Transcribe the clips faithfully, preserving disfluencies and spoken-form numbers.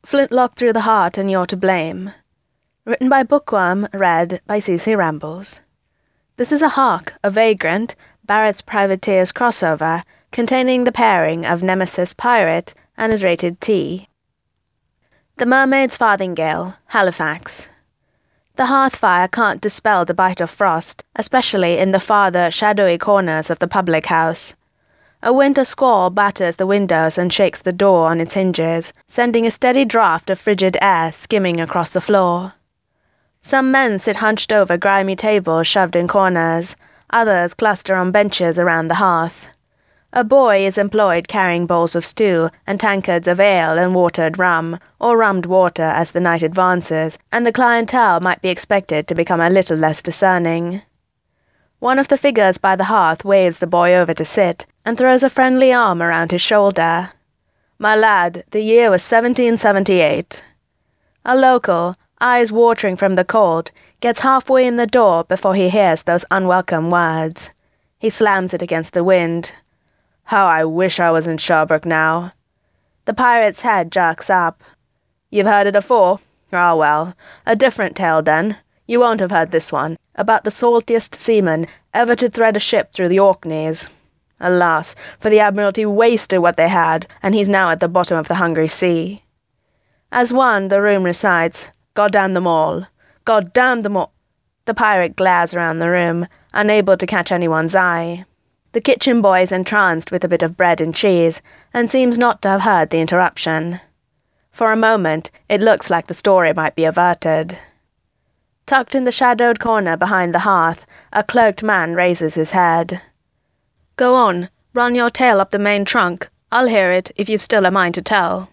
Flintlock through the heart and you're to blame. Written by Bookworm, read by C C Rambles. This is a Hawk, a Vagrant, Barrett's Privateers crossover, containing the pairing of Nemesis Pirate and is rated T. The Mermaid's Farthingale, Halifax. The hearth fire can't dispel the bite of frost, especially in the farther, shadowy corners of the public house. A winter squall batters the windows and shakes the door on its hinges, sending a steady draught of frigid air skimming across the floor. Some men sit hunched over grimy tables shoved in corners, others cluster on benches around the hearth. A boy is employed carrying bowls of stew and tankards of ale and watered rum, or rummed water as the night advances, and the clientele might be expected to become a little less discerning. One of the figures by the hearth waves the boy over to sit, and throws a friendly arm around his shoulder. "My lad, the year was seventeen seventy-eight. A local, eyes watering from the cold, gets halfway in the door before he hears those unwelcome words. He slams it against the wind. "How I wish I was in Sherbrooke now." The pirate's head jerks up. "You've heard it afore? Ah, well, a different tale then. You won't have heard this one, about the saltiest seaman ever to thread a ship through the Orkneys. Alas, for the Admiralty wasted what they had, and he's now at the bottom of the hungry sea." As one, the room recites, "God damn them all! God damn them all!" The pirate glares around the room, unable to catch anyone's eye. The kitchen boy is entranced with a bit of bread and cheese, and seems not to have heard the interruption. For a moment, it looks like the story might be averted. Tucked in the shadowed corner behind the hearth, a cloaked man raises his head. "Go on, run your tale up the main trunk. I'll hear it, if you've still a mind to tell."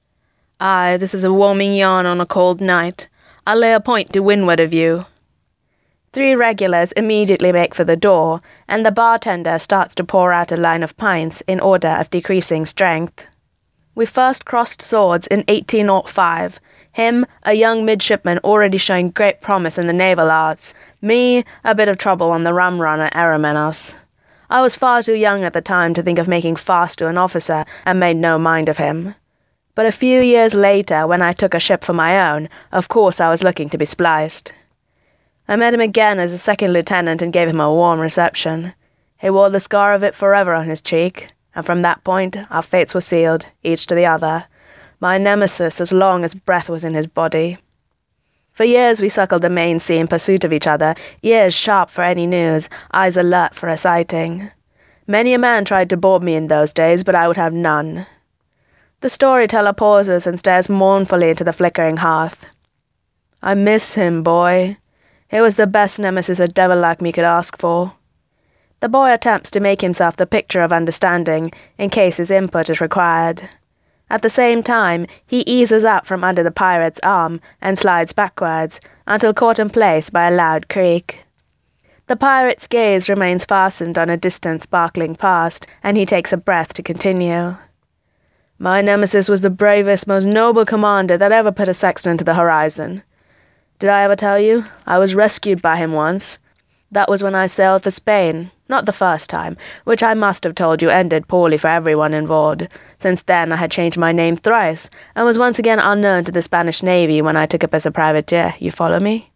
"Aye, this is a warming yarn on a cold night. I'll lay a point to windward of you." Three regulars immediately make for the door, and the bartender starts to pour out a line of pints in order of decreasing strength. "We first crossed swords in eighteen oh five. Him, a young midshipman already showing great promise in the naval arts. Me, a bit of trouble on the rum run at Arimenos. I was far too young at the time to think of making fast to an officer, and made no mind of him. But a few years later, when I took a ship for my own, of course I was looking to be spliced. I met him again as a second lieutenant and gave him a warm reception. He wore the scar of it forever on his cheek, and from that point our fates were sealed, each to the other. My nemesis as long as breath was in his body. For years we circled the main sea in pursuit of each other, ears sharp for any news, eyes alert for a sighting. Many a man tried to board me in those days, but I would have none." The storyteller pauses and stares mournfully into the flickering hearth. "I miss him, boy. He was the best nemesis a devil like me could ask for." The boy attempts to make himself the picture of understanding, in case his input is required. At the same time, he eases out from under the pirate's arm and slides backwards, until caught in place by a loud creak. The pirate's gaze remains fastened on a distant sparkling past, and he takes a breath to continue. "My nemesis was the bravest, most noble commander that ever put a sextant to the horizon. Did I ever tell you? I was rescued by him once. That was when I sailed for Spain, not the first time, which I must have told you ended poorly for everyone involved. Since then I had changed my name thrice, and was once again unknown to the Spanish Navy when I took up as a privateer. You follow me?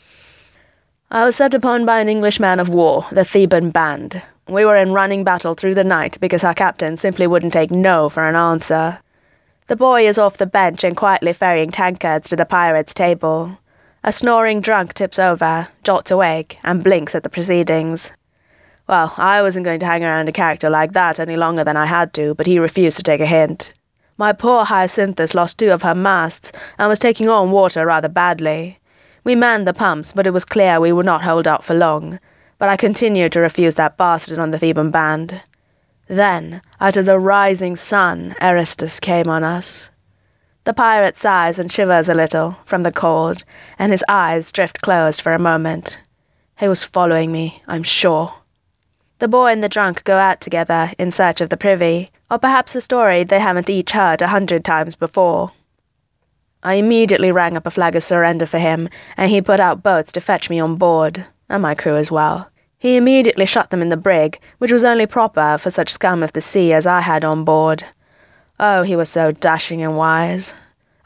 I was set upon by an English man of war, the Theban Band. We were in running battle through the night because our captain simply wouldn't take no for an answer." The boy is off the bench and quietly ferrying tankards to the pirate's table. A snoring drunk tips over, jolts awake, and blinks at the proceedings. "Well, I wasn't going to hang around a character like that any longer than I had to, but he refused to take a hint. My poor Hyacinthus lost two of her masts, and was taking on water rather badly. We manned the pumps, but it was clear we would not hold out for long. But I continued to refuse that bastard on the Theban Band. Then, out of the rising sun, Aristus came on us." The pirate sighs and shivers a little from the cold, and his eyes drift closed for a moment. "He was following me, I'm sure." The boy and the drunk go out together in search of the privy, or perhaps a story they haven't each heard a hundred times before. "I immediately rang up a flag of surrender for him, and he put out boats to fetch me on board, and my crew as well. He immediately shut them in the brig, which was only proper for such scum of the sea as I had on board. Oh, he was so dashing and wise.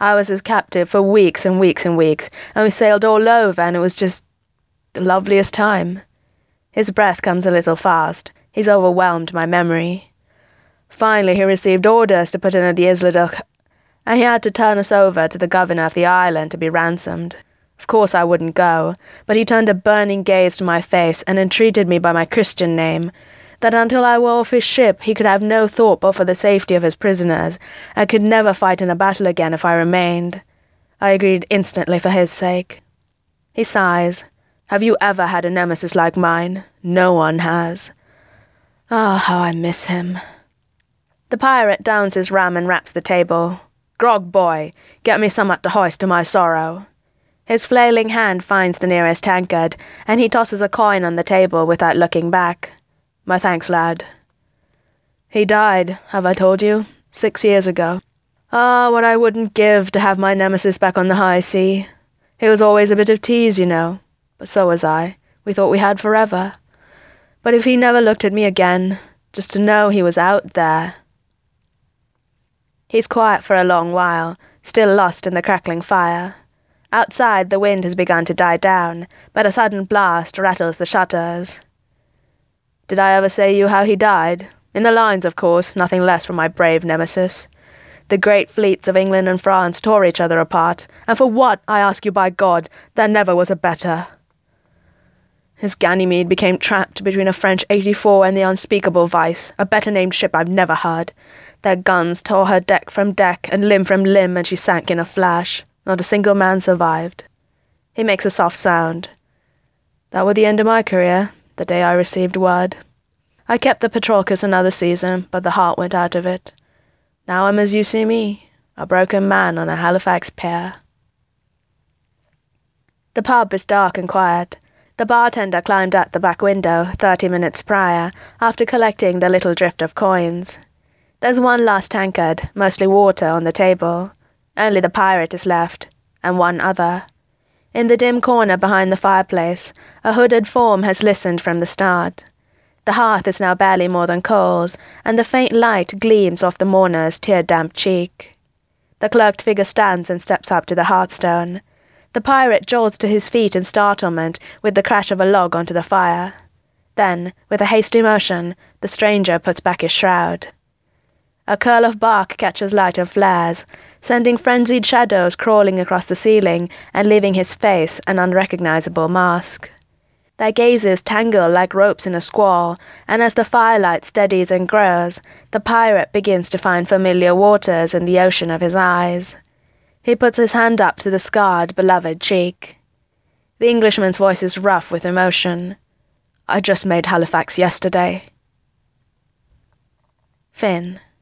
I was his captive for weeks and weeks and weeks, and we sailed all over, and it was just the loveliest time. His breath comes a little fast. He's overwhelmed my memory. Finally, he received orders to put in at the Isla del C- and he had to turn us over to the governor of the island to be ransomed. Of course I wouldn't go, but he turned a burning gaze to my face and entreated me by my Christian name, that until I were off his ship he could have no thought but for the safety of his prisoners, and could never fight in a battle again if I remained. I agreed instantly for his sake. He sighs. Have you ever had a nemesis like mine? No one has. Ah, oh, how I miss him. The pirate downs his rum and raps the table. Grog, boy, get me summat to hoist to my sorrow. His flailing hand finds the nearest tankard, and he tosses a coin on the table without looking back. My thanks, lad. He died, have I told you? Six years ago. Ah, what I wouldn't give to have my nemesis back on the high sea. He was always a bit of tease, you know. But so was I. We thought we had forever. But if he never looked at me again, just to know he was out there. He's quiet for a long while, still lost in the crackling fire. Outside, the wind has begun to die down, but a sudden blast rattles the shutters. Did I ever say you how he died? In the lines, of course, nothing less from my brave nemesis. The great fleets of England and France tore each other apart, and for what, I ask you by God, there never was a better. His Ganymede became trapped between a French eighty-four and the Unspeakable Vice, a better-named ship I've never heard. Their guns tore her deck from deck and limb from limb, and she sank in a flash. Not a single man survived. He makes a soft sound. That was the end of my career, the day I received word. I kept the Patrolchus another season, but the heart went out of it. Now I'm as you see me, a broken man on a Halifax pier. The pub is dark and quiet. The bartender climbed out the back window thirty minutes prior, after collecting the little drift of coins. There's one last tankard, mostly water, on the table. Only the pirate is left, and one other. In the dim corner behind the fireplace, a hooded form has listened from the start. The hearth is now barely more than coals, and the faint light gleams off the mourner's tear-damp cheek. The cloaked figure stands and steps up to the hearthstone. The pirate jolts to his feet in startlement with the crash of a log onto the fire. Then, with a hasty motion, the stranger puts back his shroud. A curl of bark catches light and flares, sending frenzied shadows crawling across the ceiling and leaving his face an unrecognizable mask. Their gazes tangle like ropes in a squall, and as the firelight steadies and grows, the pirate begins to find familiar waters in the ocean of his eyes. He puts his hand up to the scarred, beloved cheek. The Englishman's voice is rough with emotion. I just made Halifax yesterday. Finn.